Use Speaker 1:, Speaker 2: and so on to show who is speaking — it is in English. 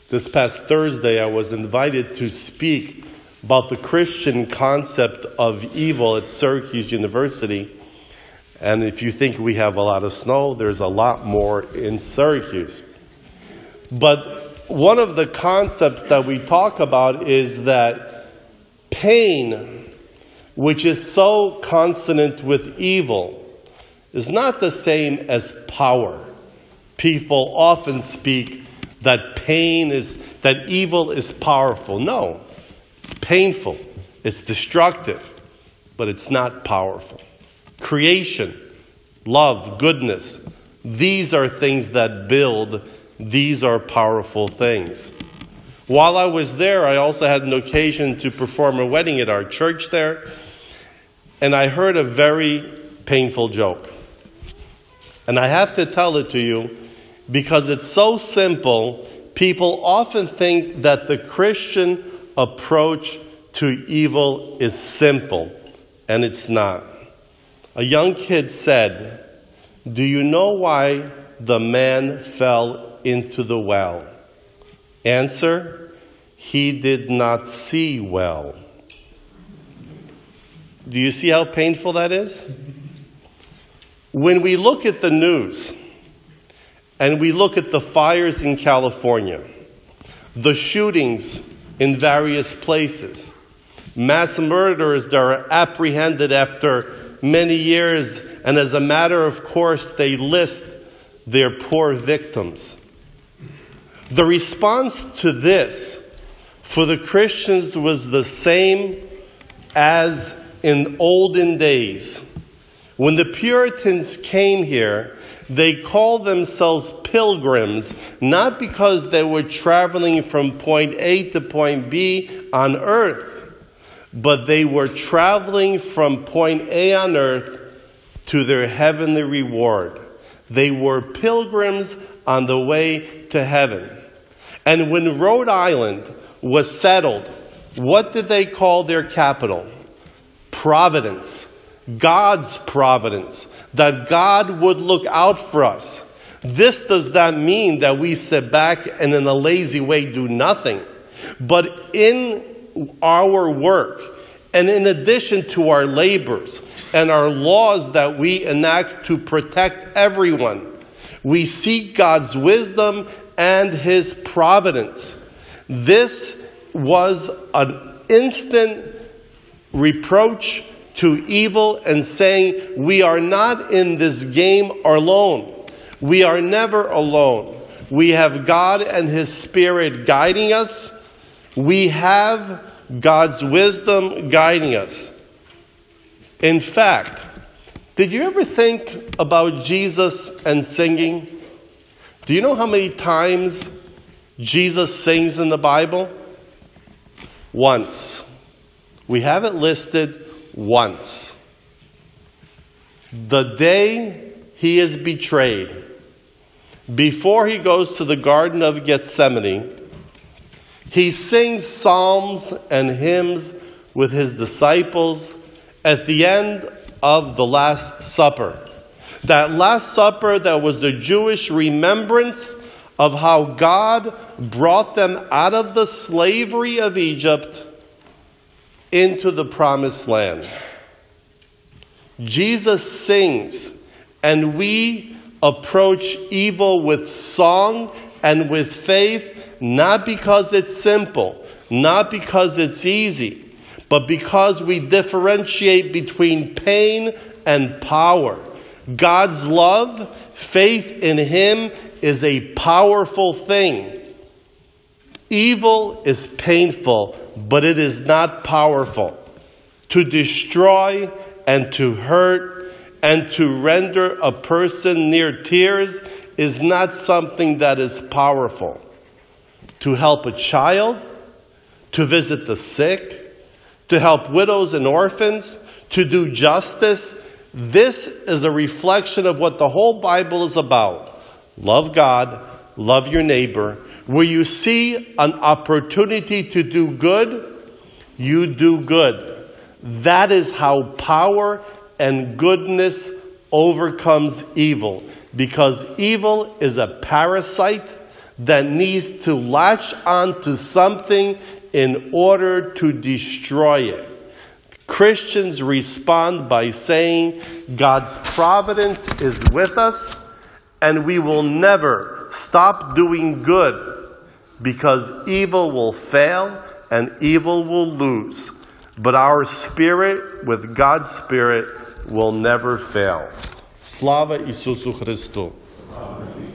Speaker 1: This past Thursday, I was invited to speak about the Christian concept of evil at Syracuse University. And if you think we have a lot of snow, there's a lot more in Syracuse. But one of the concepts that we talk about is that pain, which is so consonant with evil, is not the same as power. People often speak that evil is powerful. No, it's painful, it's destructive, but it's not powerful. Creation, love, goodness, these are things that build, these are powerful things. While I was there, I also had an occasion to perform a wedding at our church there, and I heard a very painful joke. And I have to tell it to you because it's so simple. People often think that the Christian approach to evil is simple, and it's not. A young kid said, "Do you know why the man fell into the well?" Answer, he did not see well. Do you see how painful that is? When we look at the news, and we look at the fires in California, the shootings in various places, mass murderers that are apprehended after many years, and as a matter of course, they list their poor victims. The response to this for the Christians was the same as in olden days. When the Puritans came here, they called themselves pilgrims, not because they were traveling from point A to point B on earth, but they were traveling from point A on earth to their heavenly reward. They were pilgrims on the way to heaven. And when Rhode Island was settled, what did they call their capital? Providence. God's providence. That God would look out for us. This does not mean that we sit back and in a lazy way do nothing. But in our work, and in addition to our labors and our laws that we enact to protect everyone, we seek God's wisdom and His providence. This was an instant reproach to evil and saying, we are not in this game alone. We are never alone. We have God and His Spirit guiding us. We have God's wisdom guiding us. In fact, did you ever think about Jesus and singing? Do you know how many times Jesus sings in the Bible? Once. We have it listed once. The day He is betrayed, before He goes to the Garden of Gethsemane, He sings psalms and hymns with His disciples at the end of the Last Supper. That Last Supper that was the Jewish remembrance of how God brought them out of the slavery of Egypt into the Promised Land. Jesus sings, and we approach evil with song and with faith, not because it's simple, not because it's easy, but because we differentiate between pain and power. God's love, faith in Him, is a powerful thing. Evil is painful, but it is not powerful. To destroy and to hurt and to render a person near tears is not something that is powerful. To help a child, to visit the sick, to help widows and orphans, to do justice, this is a reflection of what the whole Bible is about. Love God, love your neighbor. Where you see an opportunity to do good, you do good. That is how power and goodness overcomes evil. Because evil is a parasite that needs to latch on to something in order to destroy it. Christians respond by saying God's providence is with us, and we will never stop doing good, because evil will fail and evil will lose. But our spirit with God's Spirit will never fail. Slava Isusu Christu.